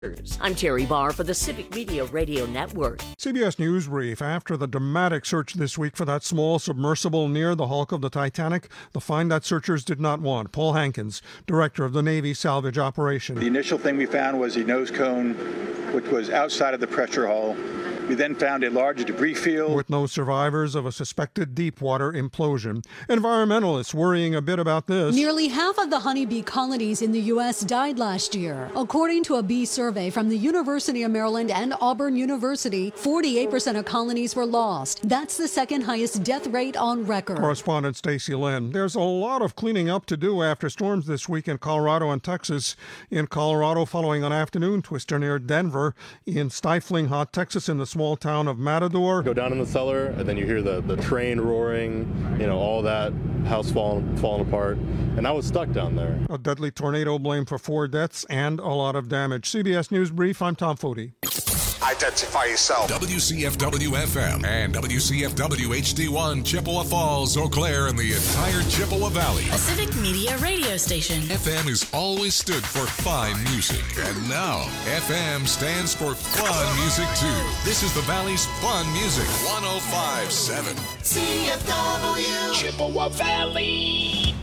I'm Terry Barr for the Civic Media Radio Network. CBS News brief. After the dramatic search this week for that small submersible near the hulk of the Titanic, the find that searchers did not want. Paul Hankins, director of the Navy salvage operation. The initial thing we found was the nose cone, which was outside of the pressure hull. We then found a large debris field. With no survivors of a suspected deep-water implosion. Environmentalists worrying a bit about this. Nearly half of the honeybee colonies in the U.S. died last year. According to a bee survey from the University of Maryland and Auburn University, 48% of colonies were lost. That's the second highest death rate on record. Correspondent Stacy Lynn. There's a lot of cleaning up to do after storms this week in Colorado and Texas. In Colorado, following an afternoon twister near Denver. In stifling hot Texas in the small town of Matador. Go down in the cellar, and then you hear the train roaring, all that, house falling apart. And I was stuck down there. A deadly tornado blamed for 4 deaths and a lot of damage. CBS News Brief, I'm Tom Foti. Identify yourself. WCFW-FM and WCFW-HD1, Chippewa Falls, Eau Claire, and the entire Chippewa Valley. A Civic Media radio station. FM has always stood for fine music. And now, FM stands for fun music, too. This is the Valley's fun music. 105.7. CFW. Chippewa Valley.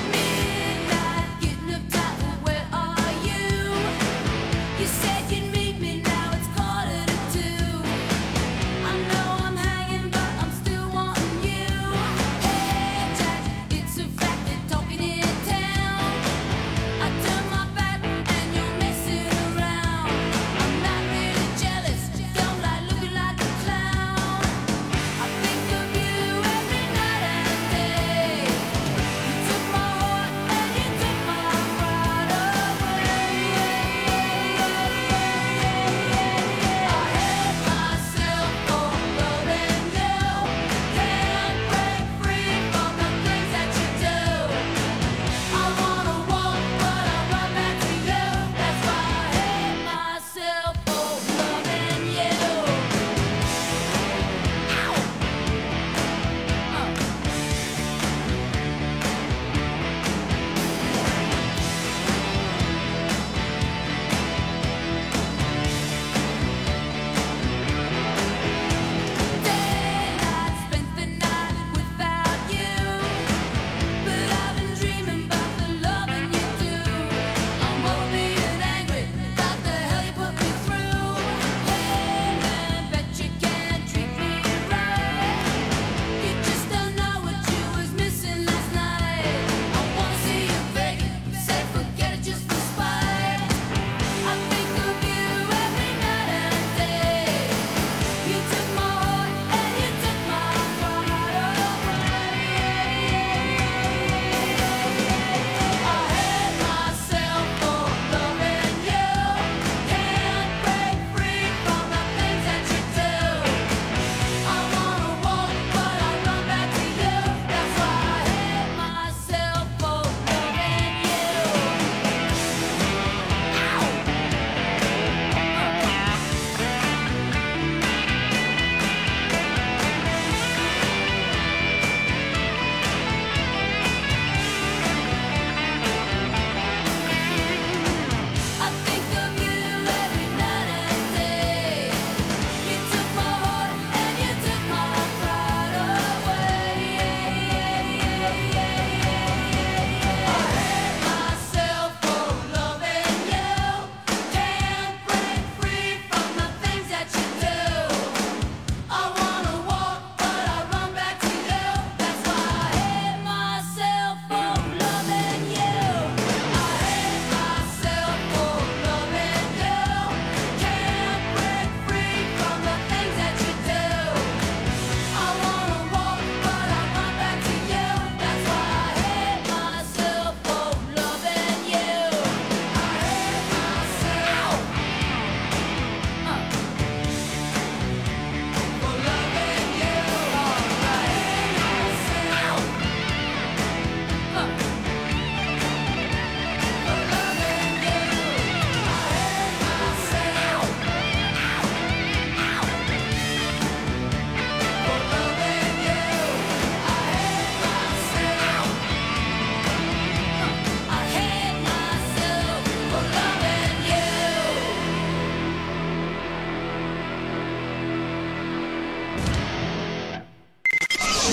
You said you'd meet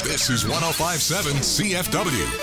This is 105.7 CFW.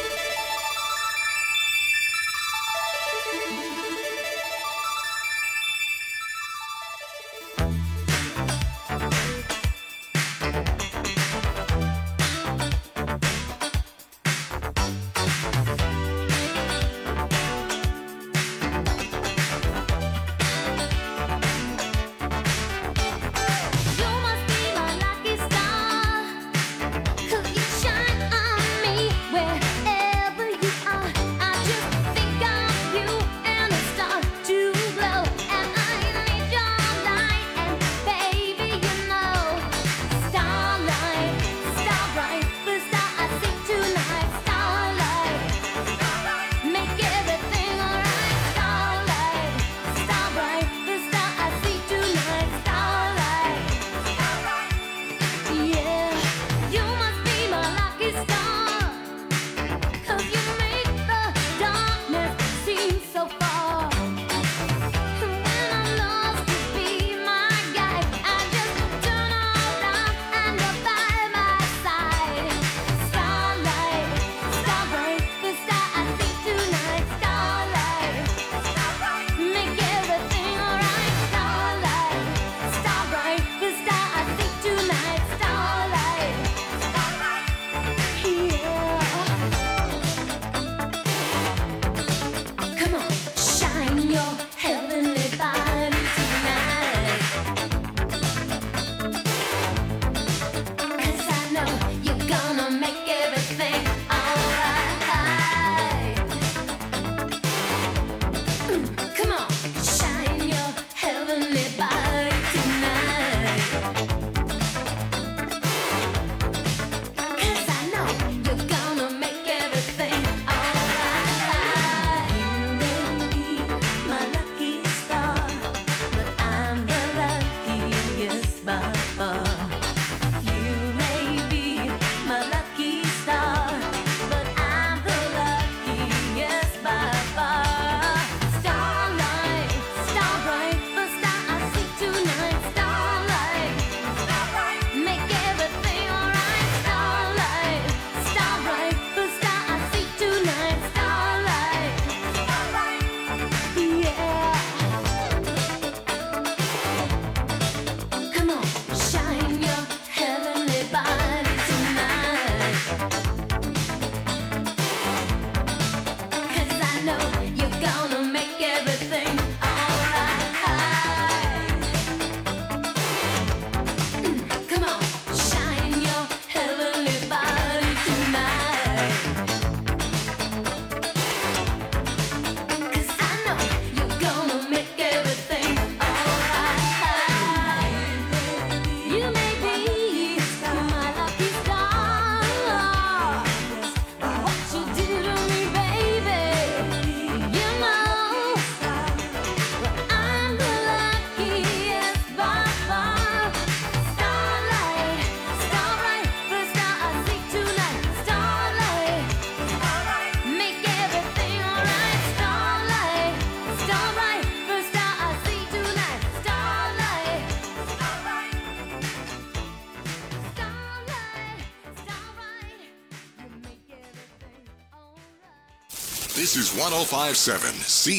This is 105.7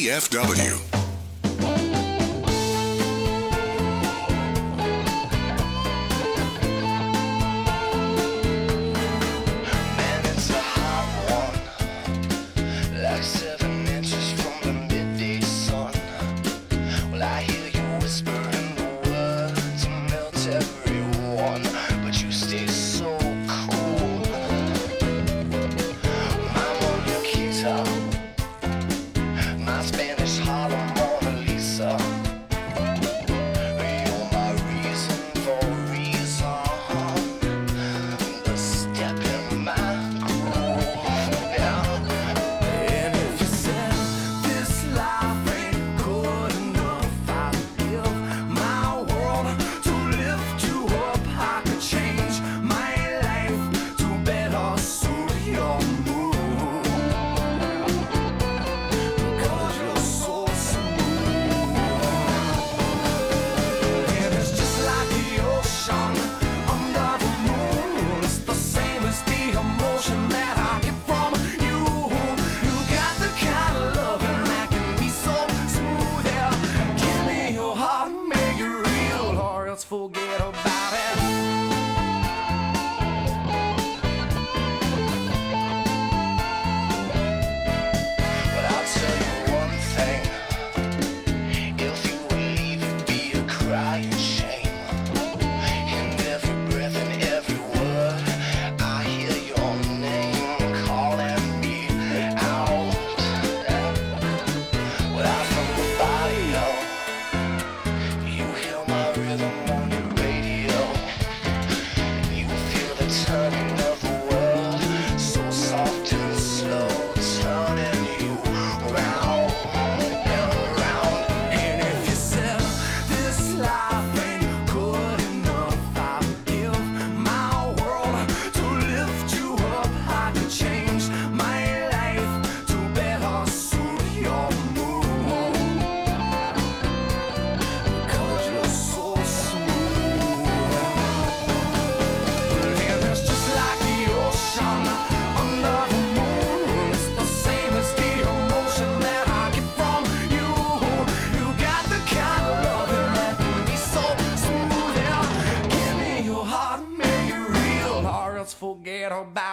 CFW. My Spanish Harlem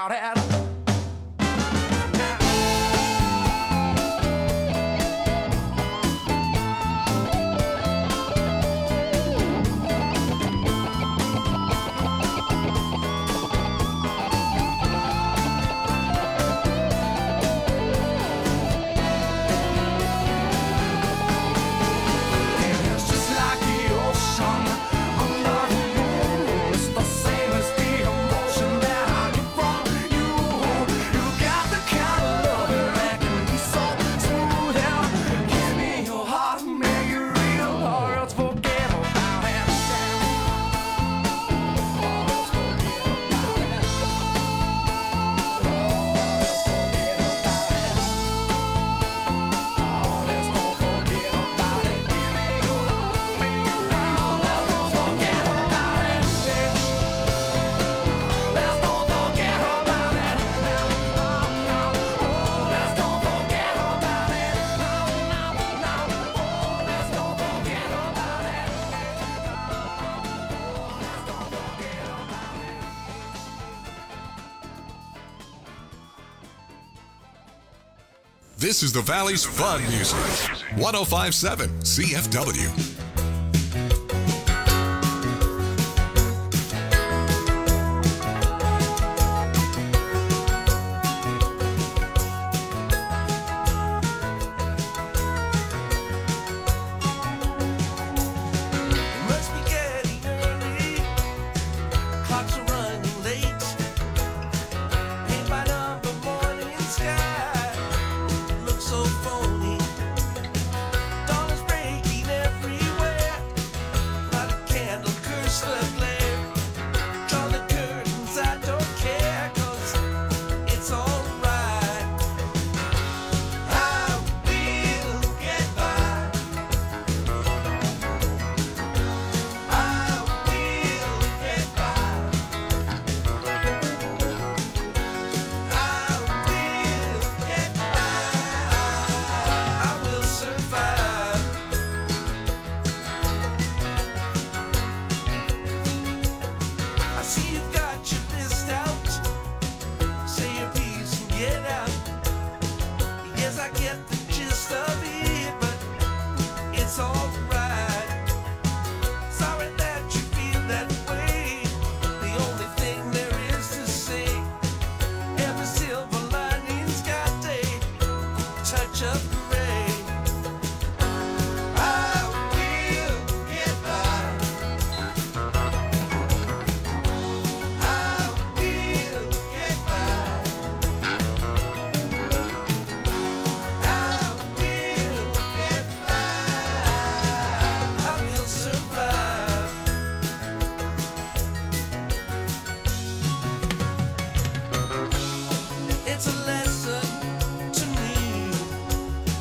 about it. This is the Valley's Fun Music. 105.7 CFW. It's a lesson to me.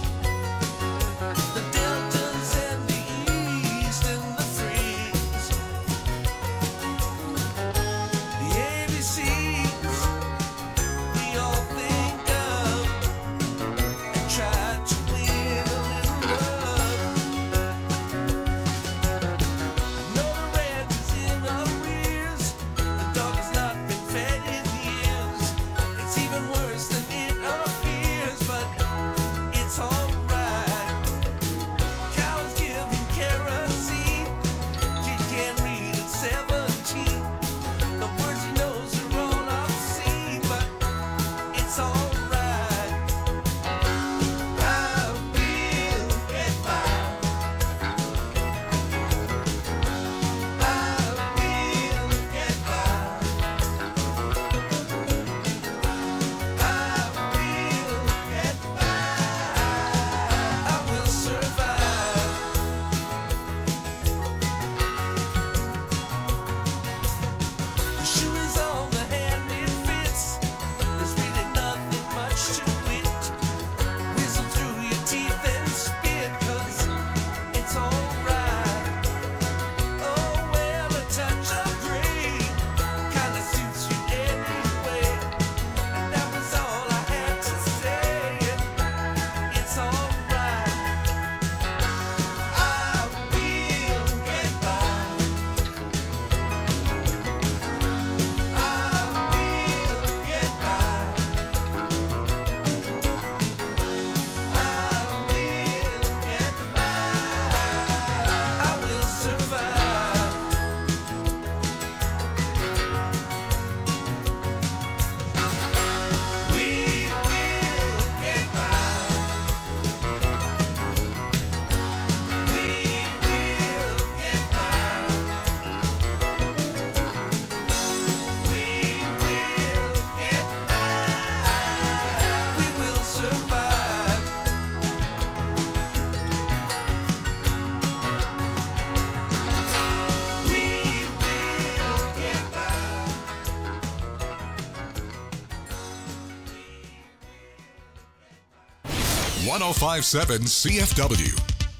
1057 CFW.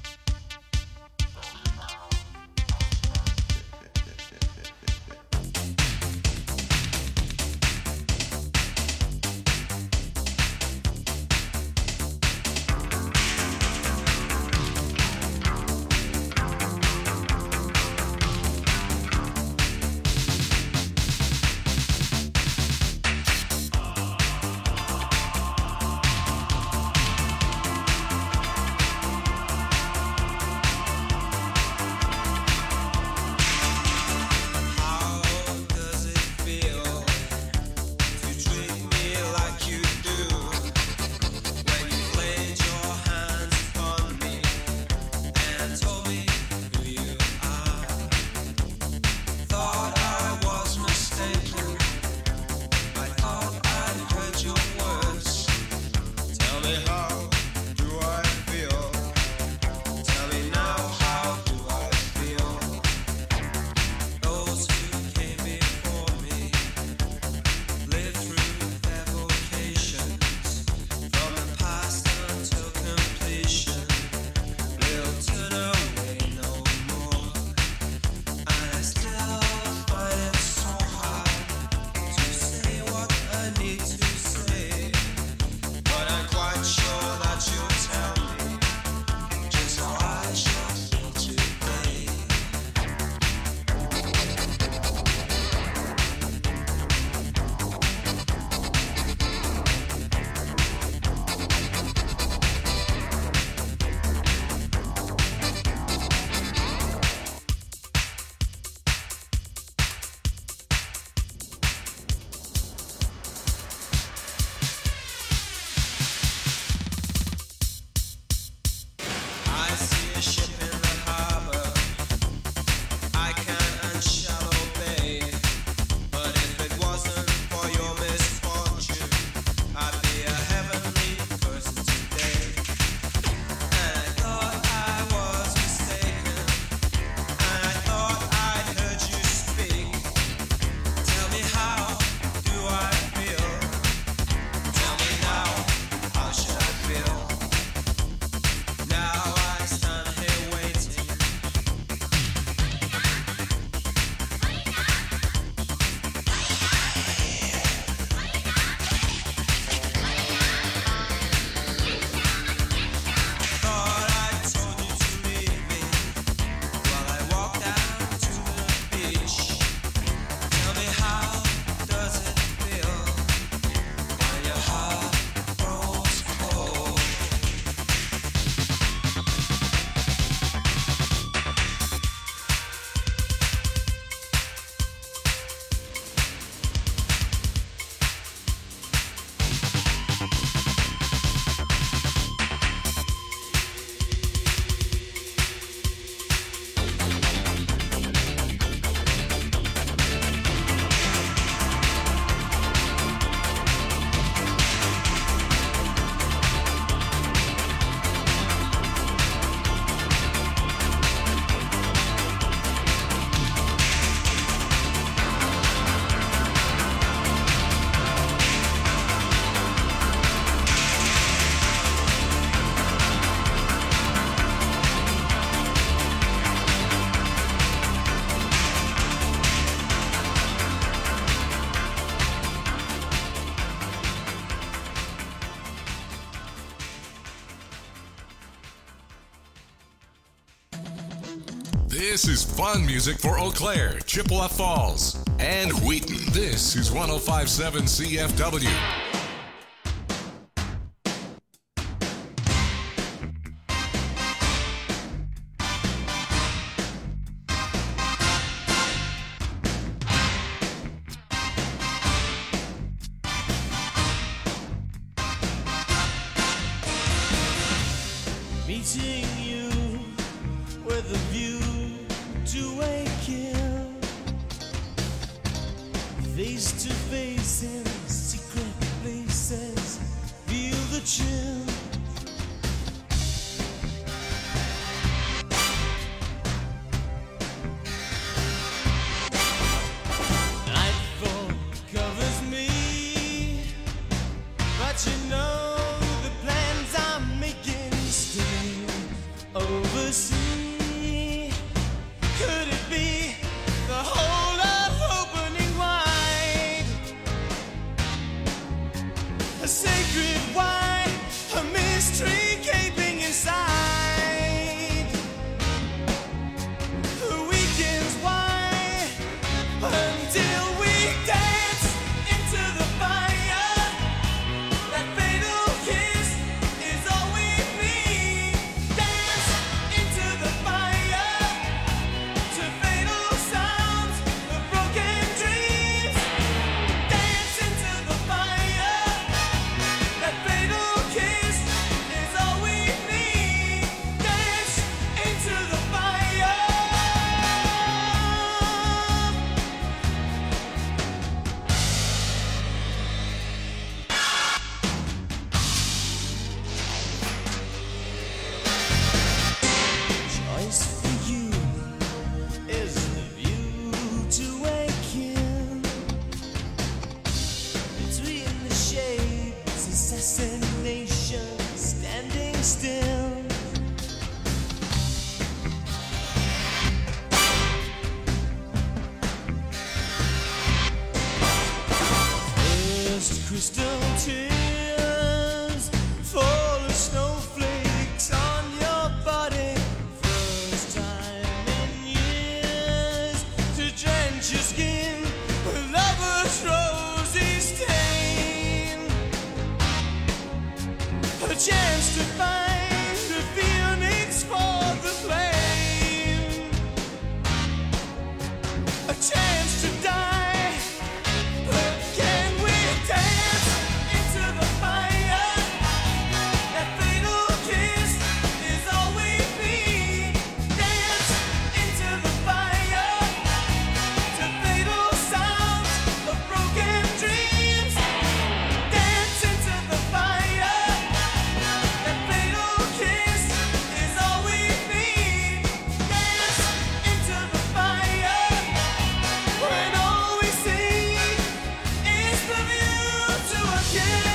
This is fun music for Eau Claire, Chippewa Falls, and Wheaton. This is 1057 CFW. Meeting you with a view to a kill, face to face in secret places, feel the chill. Nightfall covers me, but you know the plans I'm making. a sacred wine, a mystery gaping inside. The weekends why until we dance into the fire. That fatal kiss is all we need. Dance into the fire to fatal sounds of broken dreams. Dance into the fire. That fatal kiss is all we need. Dance into the fire. Choice for you is the view to waken between the shades, assassination, standing still. First crystal tears fall as snowflakes on your body. First time in years to drench your skin with lover's rosy stain. A chance to find the phoenix for the flame. A chance to die. But can we dance into the fire? That fatal kiss is all we need. Dance into the fire to fatal sounds of broken dreams. Dance into the fire. That fatal kiss is all we need. Dance into the fire when all we see is the view to a kill.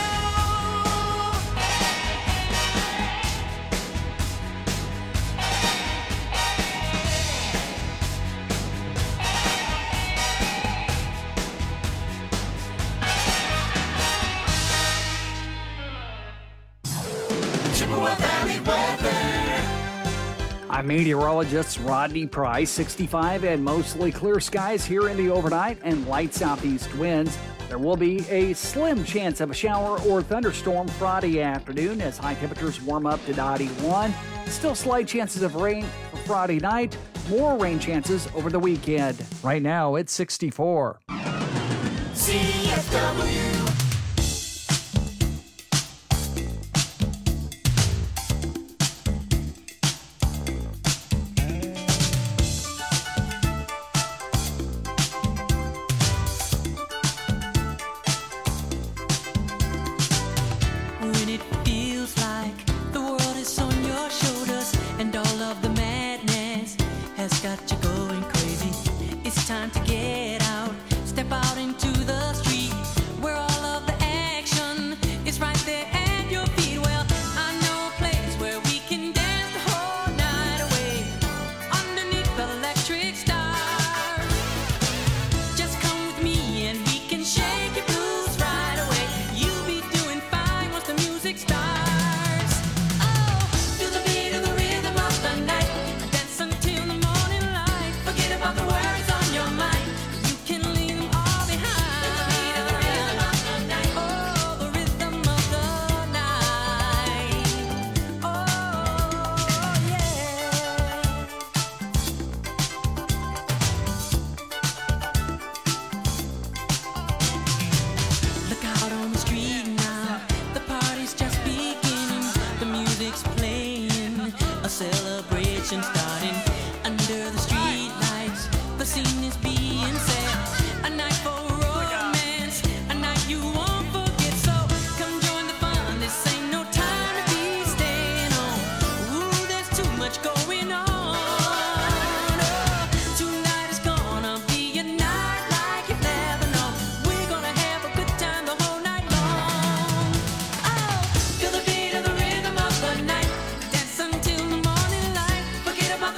Chippewa Valley weather. I'm meteorologist Rodney Price. 65 and mostly clear skies here in the overnight and light southeast winds. There will be a slim chance of a shower or thunderstorm Friday afternoon as high temperatures warm up to 91. Still slight chances of rain for Friday night. More rain chances over the weekend. Right now it's 64. CFW. When it feels like the world is on your shoulders and all of the madness has got you going crazy, it's time to get out, step out into the street where all of the action is right there at your feet. Well, I know a place where we can dance the whole night away underneath the electric stars. Just come with me and we can shake your blues right away. You'll be doing fine once the music starts. Oh, feel the beat of the rhythm of the night. Dance until the morning light. Forget about the worries on your mind. You can leave them all behind. The beat of the rhythm of the night. Oh, the rhythm of the night. Oh, yeah. Look out on the street now, the party's just beginning. The music's playing, a celebration starting. Under the street lights, the scene is being set. A night for romance, a night you won't forget. So come join the fun, this ain't no time to be staying home. Ooh, there's too much going on. Oh, tonight is gonna be a night like you've never known. We're gonna have a good time the whole night long. Oh, feel the beat of the rhythm of the night. Dance until the morning light. Forget about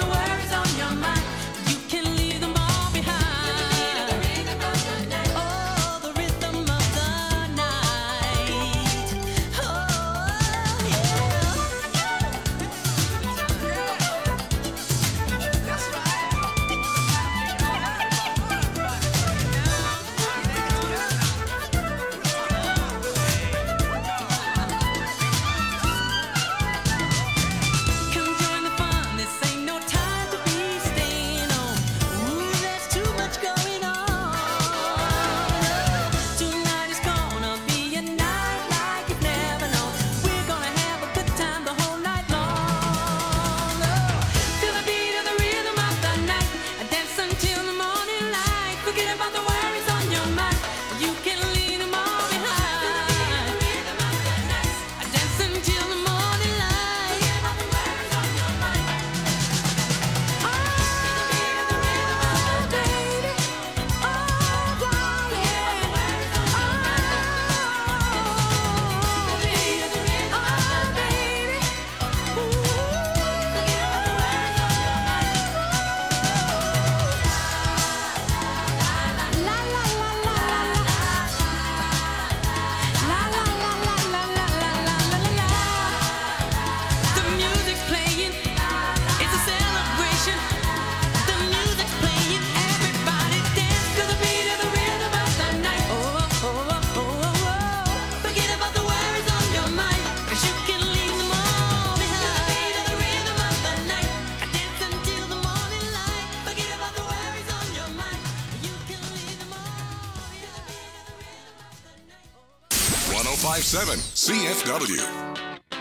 1057 CFW.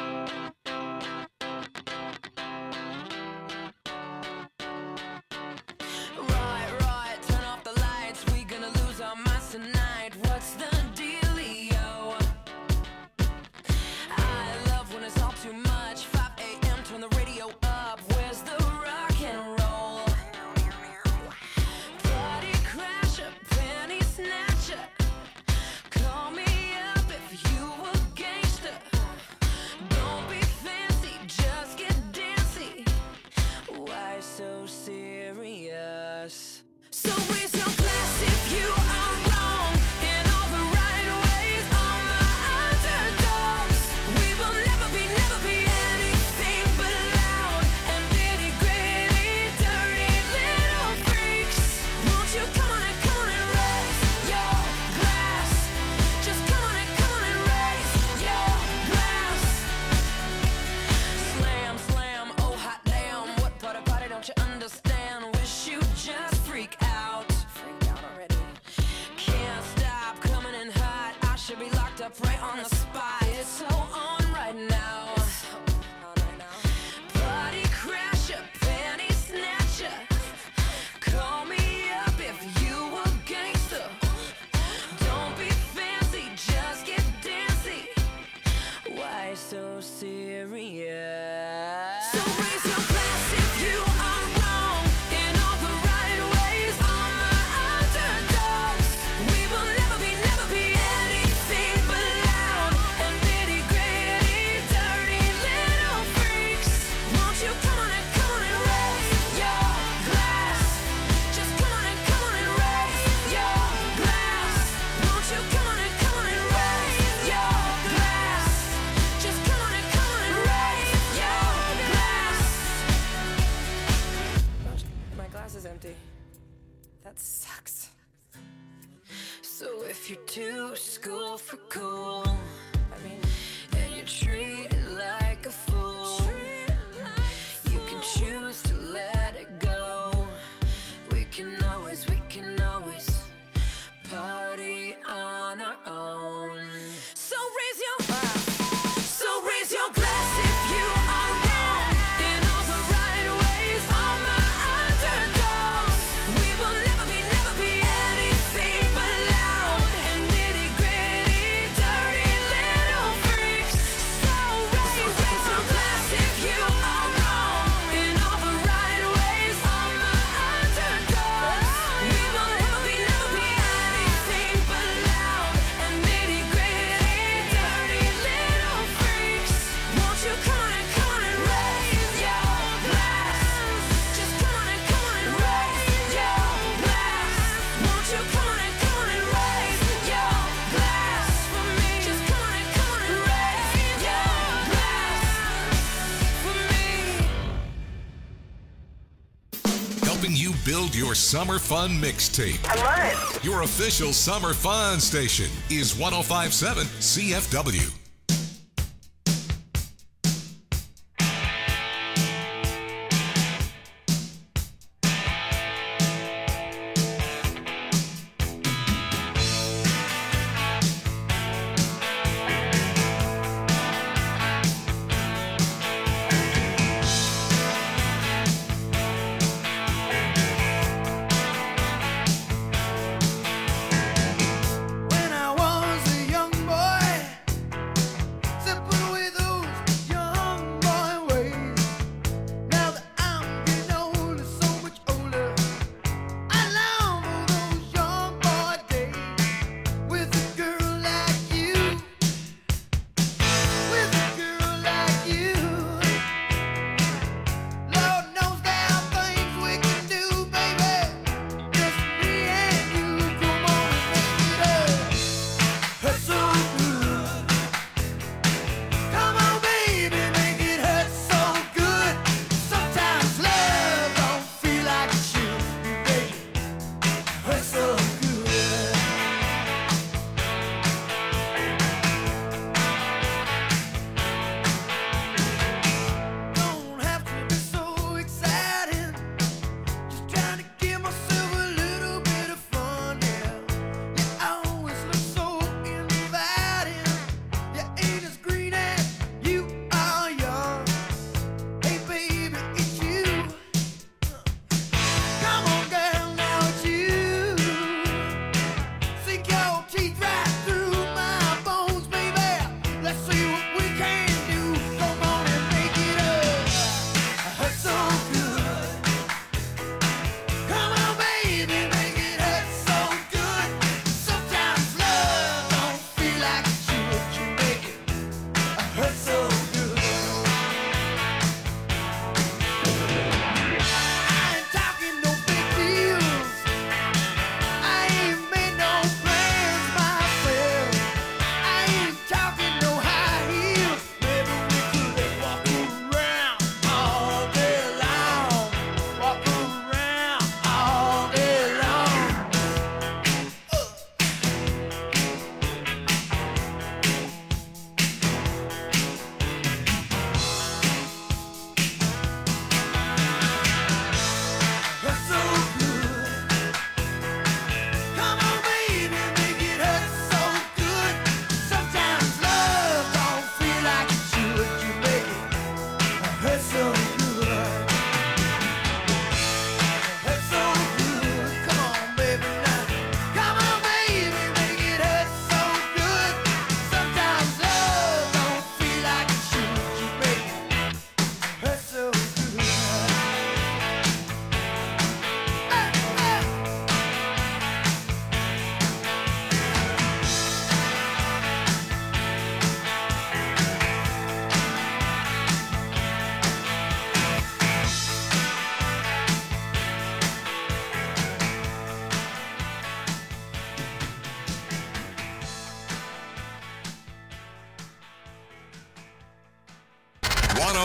Build your summer fun mixtape. I love it. Your official summer fun station is 1057 CFW. When I was a young boy,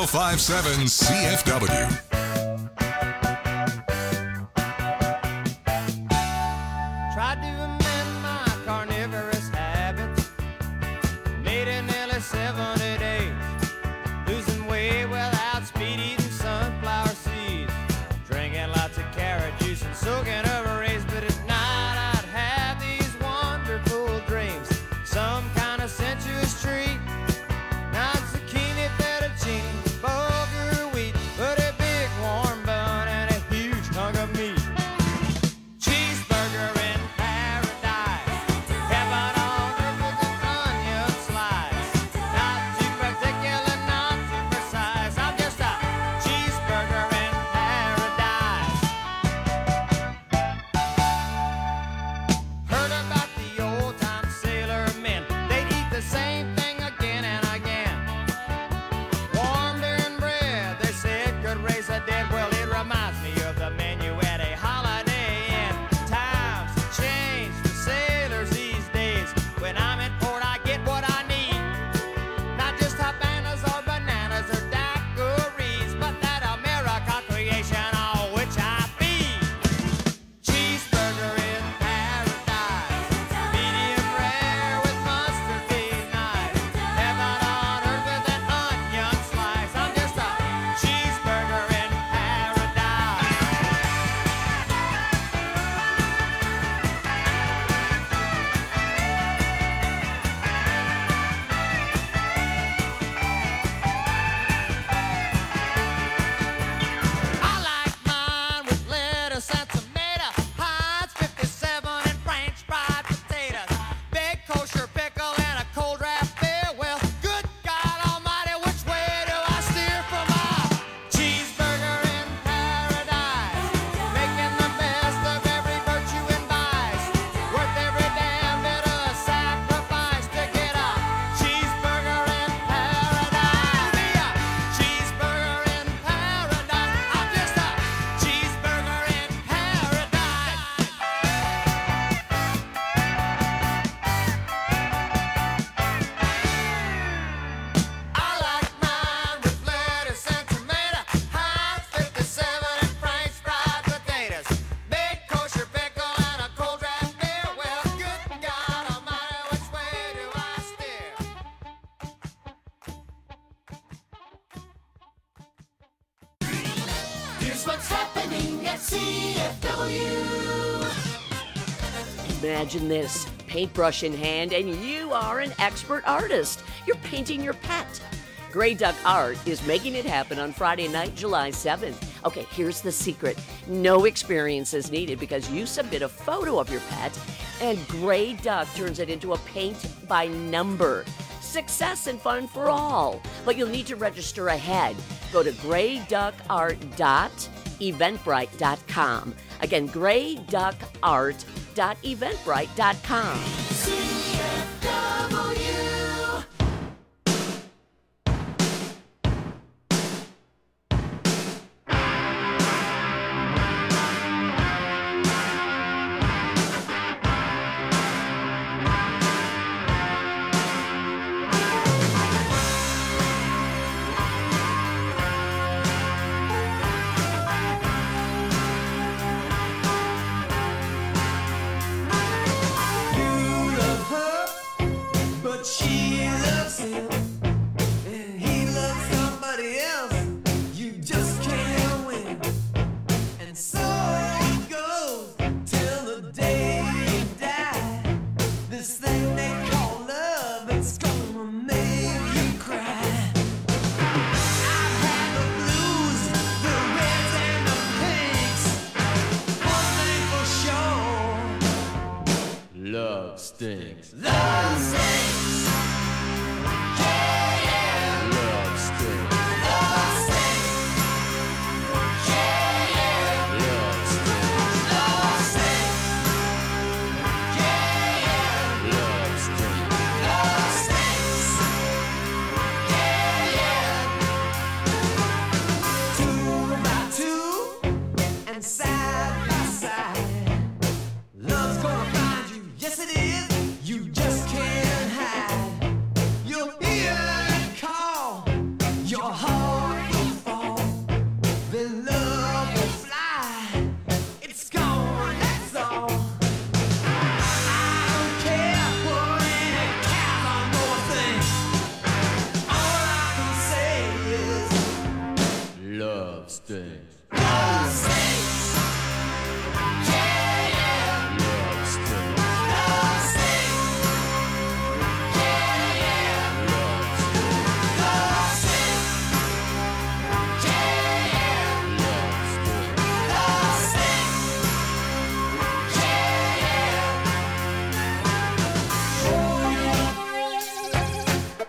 1057 CFW. Tried to amend my carnivorous habits, made it nearly 70 days, losing weight without speed, eating sunflower seeds, drinking lots of carrot juice and soaking over rays. But at night I'd have these wonderful dreams, some kind of sensuous treat, not zucchini, fettuccine, bulgur wheat, but a big warm bun and a huge hunk of meat. Cheeseburger in paradise, heaven on earth with an onion slice. Not too particular, not too precise, I'm just a cheeseburger in paradise. Heard about the old time sailor men, they'd eat the same thing again and again. Warmed and bread, they said could raise the dead. Well, it reminds me of the menu at a Holiday Inn. Times have changed for sailors these days. When I'm in port, I get what I need. Not just Habanas or bananas or daiquiris, but that America creation on which I feed. Cheeseburger in paradise, medium rare with mustard be nice. Heaven on earth with an onion slice. I'm just a cheeseburger in paradise. I like mine with lettuce and tomato, Heinz 57 and French fried potatoes, big kosher pickle and a cold draft beer. Well, good God Almighty, which way do I steer for my cheeseburger in paradise? Making the best of every virtue and vice, worth every damn bit of sacrifice to get a cheeseburger in paradise. Me a cheeseburger in paradise. I'm just a cheeseburger in paradise. I like mine with lettuce and tomato, Heinz 57 and French fried potatoes, big kosher pickle and a cold draft beer. Well, good God Almighty, which way do I steer? Here's what's happening at CFW. Imagine this, paintbrush in hand, and you are an expert artist. You're painting your pet. Grey Duck Art is making it happen on Friday night, July 7th. Okay, here's the secret. No experience is needed because you submit a photo of your pet, and Grey Duck turns it into a paint by number. Success and fun for all. But you'll need to register ahead. Go to greyduckart.eventbrite.com. Again, greyduckart.eventbrite.com. CFW. Love stinks. Love stinks. Yeah, yeah. Love stinks. Love stinks. Yeah, yeah. Love stinks. Love stinks. Yeah, yeah. Love stinks. Love stinks. Yeah, yeah. 2 by 2 and side by side. Love's gonna find you. Yes, it is. You just Stains.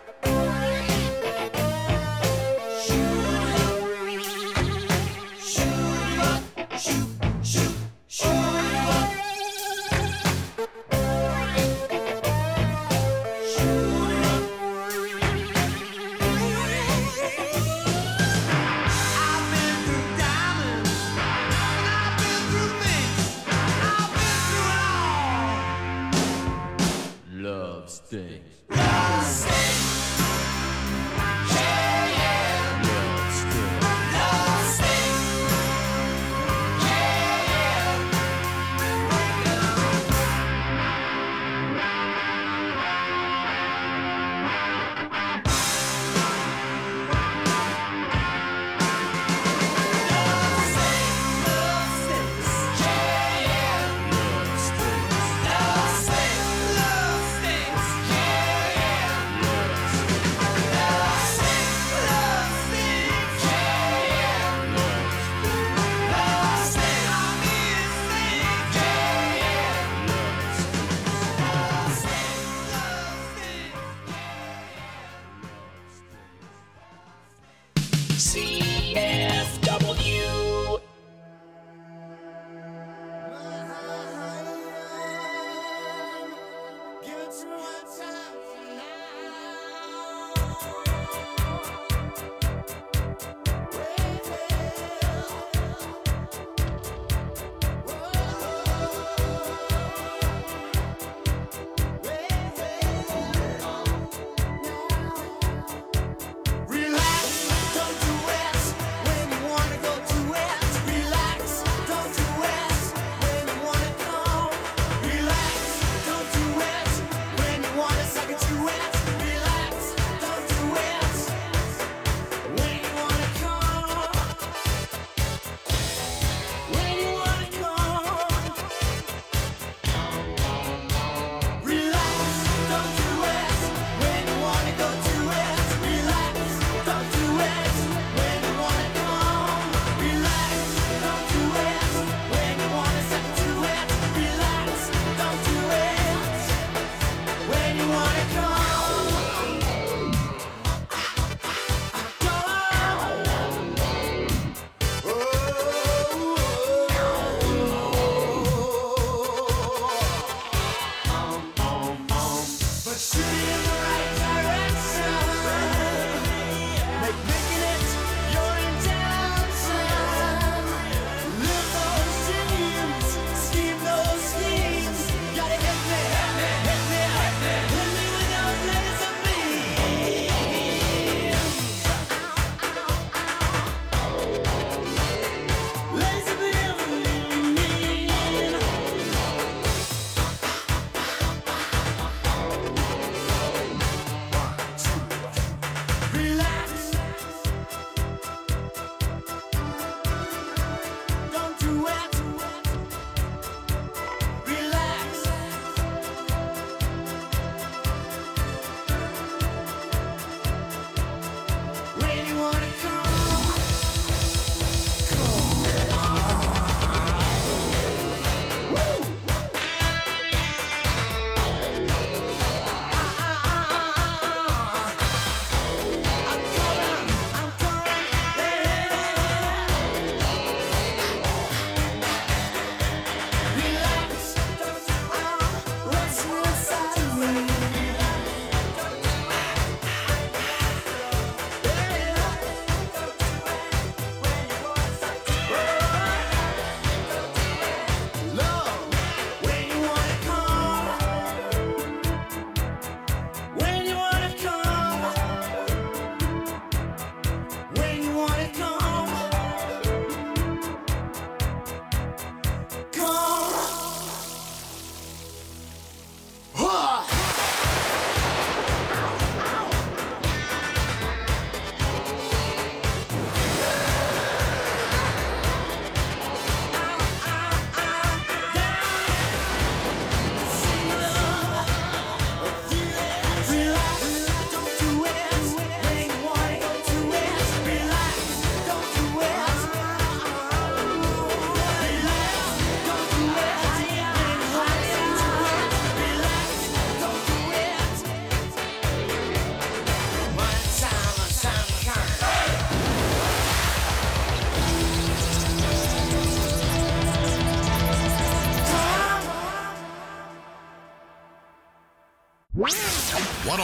Shoot.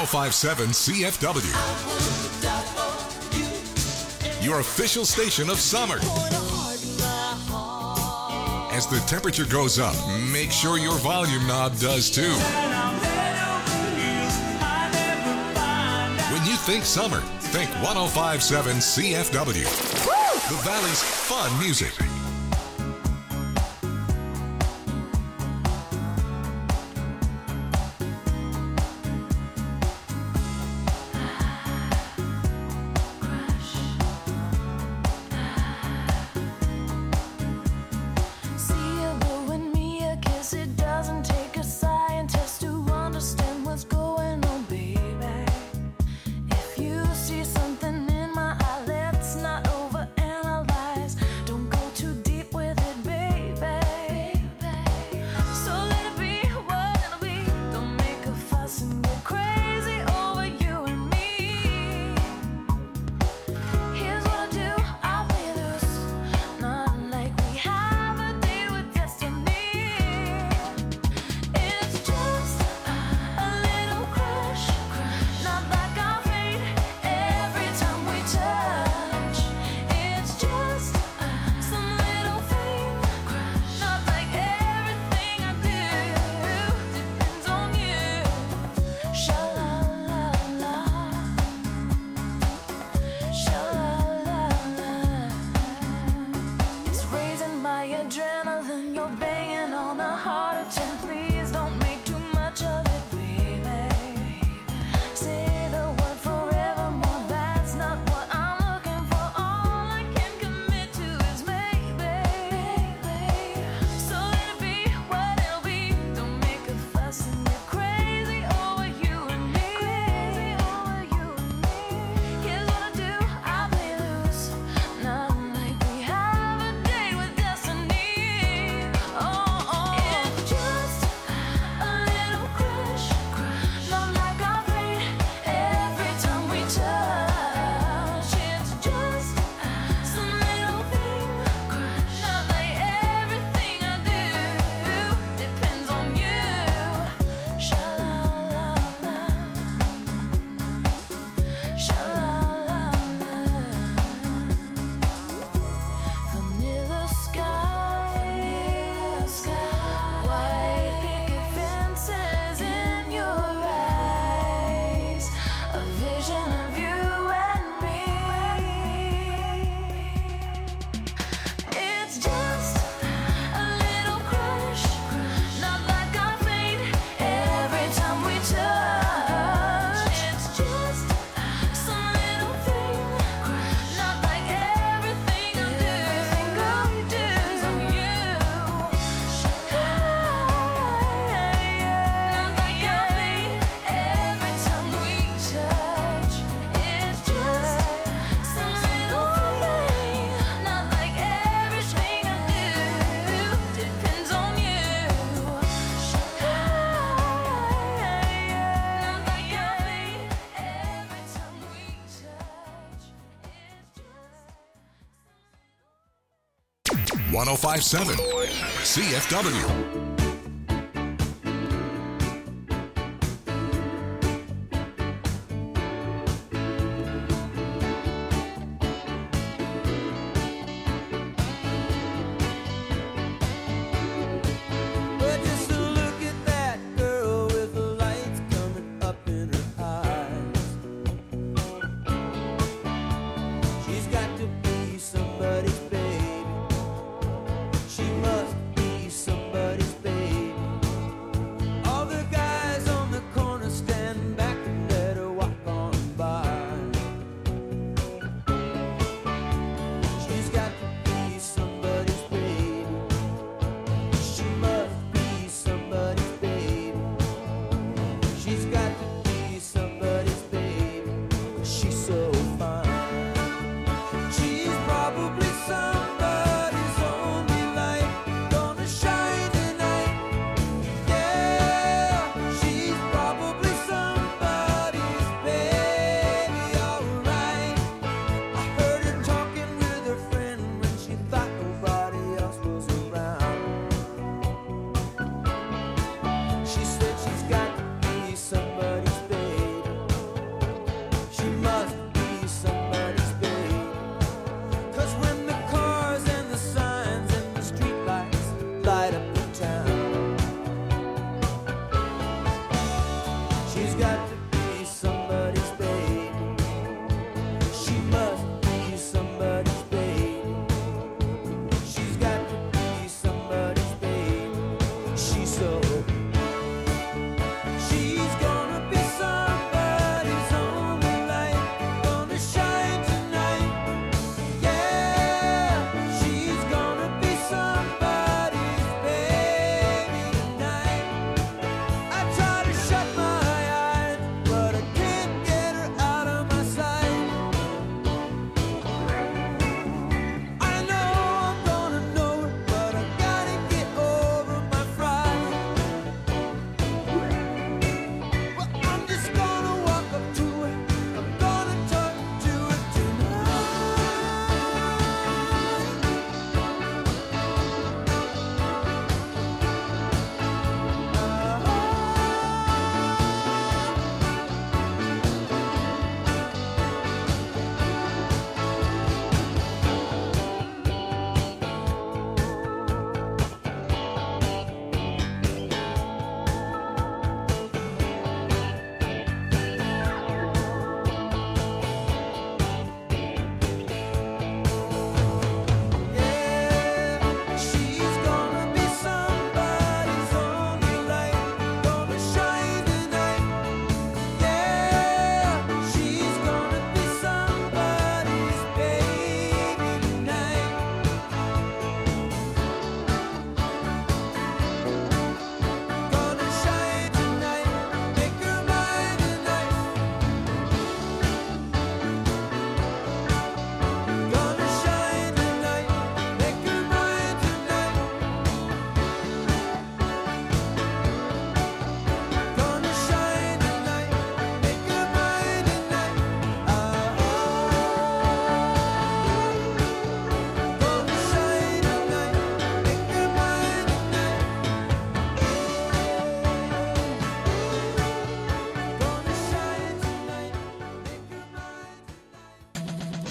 1057 CFW. Your official station of summer. As the temperature goes up, make sure your volume knob does too. When you think summer, think 1057 CFW. The Valley's fun music. .1057 CFW. Somebody's baby.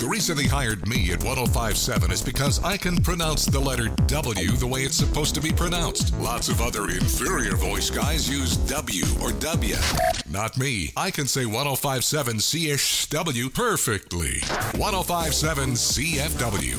The reason they hired me at 1057 is because I can pronounce the letter W the way it's supposed to be pronounced. Lots of other inferior voice guys use W or W. Not me. I can say 1057 CSW perfectly. 1057 CFW.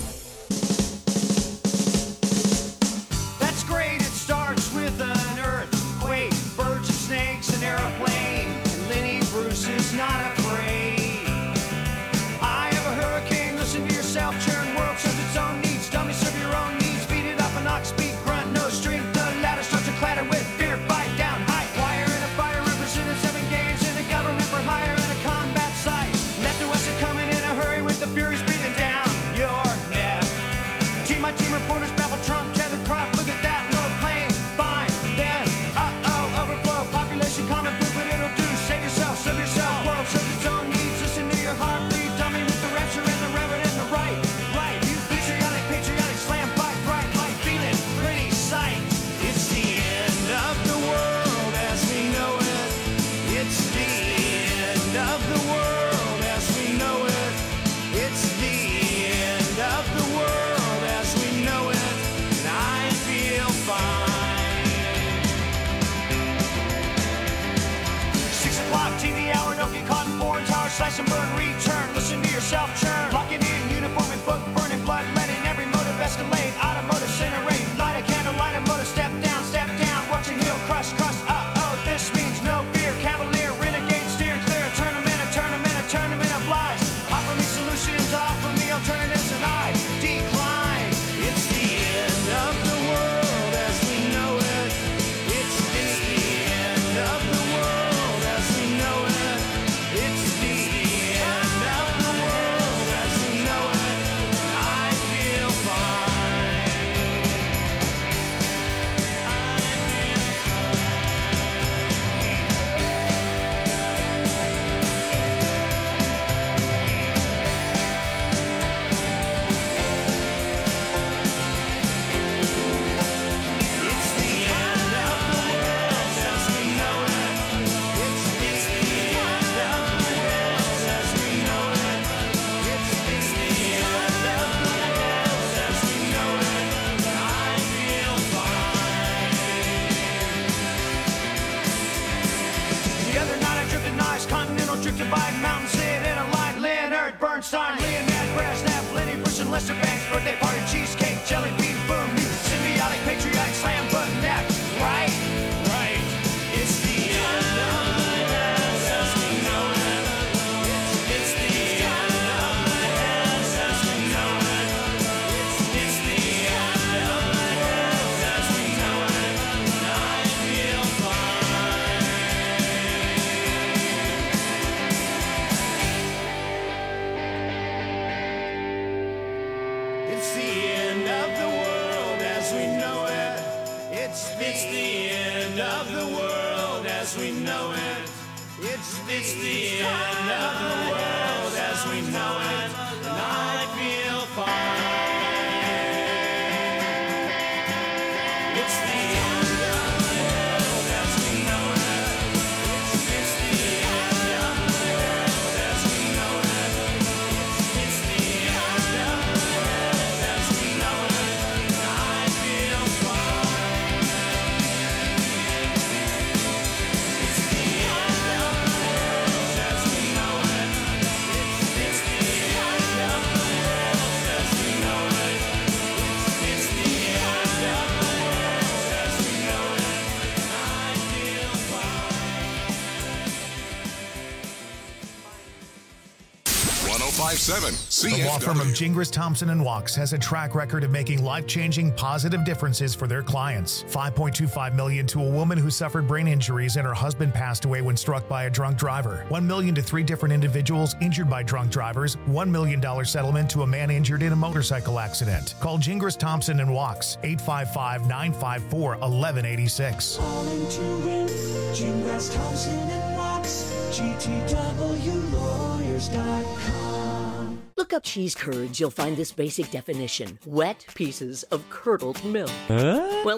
That's great, it starts with an earthquake, birds and snakes, an airplane, and Lenny Bruce is not afraid. I have a hurricane, listen to yourself, churn, world serves its own needs, dummy serve your own needs, beat it up an ox, beat, grunt, no strength, the ladder starts to clatter with fear, fight down, high wire in a fire, representing 7 games in a government for hire in a combat site, left and west are coming in a hurry with the furies breathing down your neck. My team reporters babble Trump, tether crop, look at that, no pain, fine, then, overflow, population common food, but it'll do, save yourself, serve yourself, world serves its own needs, listen to your heart, bleed, dummy with the rapture and the reverend and the right, you patriotic, slam, fight, bright, light, feeling, pretty sight, it's the end of the world as we know it, it's the end of the world as we know it, it's the end of the world. TV hour, don't get caught in foreign tower, slice and burn, return, listen to yourself churn, lock it in, uniform and book, burning blood, letting every motive escalate, automotive incinerate, light a candle, light a motor, step down, watching heel crush, this means no fear, cavalier, renegade, steer clear, a tournament of lies, offer me solutions, offer me alternatives, and I decline, it's the end of the world as we know it, it's the end of the world. Drifted by mountains, sit in a line, Leonard Bernstein, Leonard Brezhnev, Lenny Bruce and Lester Banks, birthday party, cheesecake, jelly bean, boom, symbiotic, patriotic, slam, button, neck, right, it's the end of the world as we know it, it's the end of the world as we know it, it's the end of the world as we know it, and I feel fine. It's the end of the world as we know it. It's the end of the world as we know it. It's the end of the world as we know it. And I feel fine. It's the end of the world as we know it. It's the end of the world as we know it. It's the end of the world as we know it. And I feel fine. It's the end of the world as we know it. It's the end of the world as we know it. It's the end of the world as we know it. And I feel fine. 1057 The law firm of CFW. Gingras, Thompson & Wachs has a track record of making life-changing, positive differences for their clients. $5.25 million to a woman who suffered brain injuries and her husband passed away when struck by a drunk driver. $1 million to 3 different individuals injured by drunk drivers. $1 million settlement to a man injured in a motorcycle accident. Call Gingras, Thompson & Wachs, 855-954-1186. Calling to win, Gingras, Thompson and Wachs, GTWlawyers.com. Look up cheese curds. You'll find this basic definition: wet pieces of curdled milk. Huh? Well,